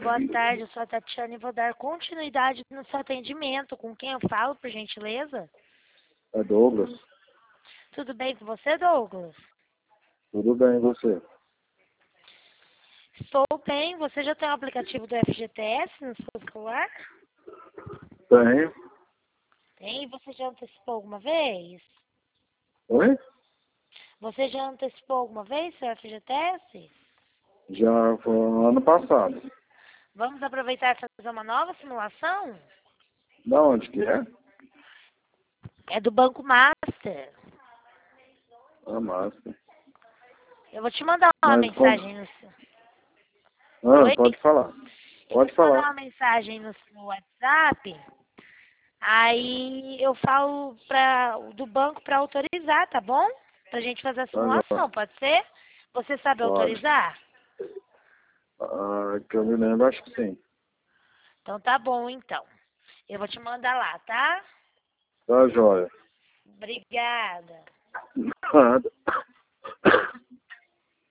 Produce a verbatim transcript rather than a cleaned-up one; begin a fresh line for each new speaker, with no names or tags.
boa tarde. Eu sou a Tatiana e vou dar continuidade no seu atendimento. Com quem eu falo, por gentileza?
É Douglas.
Tudo bem com você, Douglas?
Tudo bem, e você?
Estou bem. Você já tem o aplicativo do F G T S no seu celular?
Tenho.
Tem? Você já antecipou alguma vez?
Oi?
Você já antecipou alguma vez seu F G T S?
Já foi ano passado.
Vamos aproveitar e fazer uma nova simulação?
Da onde que é?
É do Banco Master.
Ah, massa.
Eu vou te mandar uma
Mas como...
mensagem no seu...
Ah,
Oi?
pode falar.
Eu vou
Pode
te mandar
falar.
uma mensagem no seu WhatsApp. Aí eu falo pra, do banco para autorizar, tá bom? Pra gente fazer a
Tá, já.
simulação, pode ser? Você sabe
Pode.
autorizar?
Ah, que eu me lembro, acho que sim.
Então tá bom, então. Eu vou te mandar lá, tá?
Tá, joia.
Obrigada.
Nada.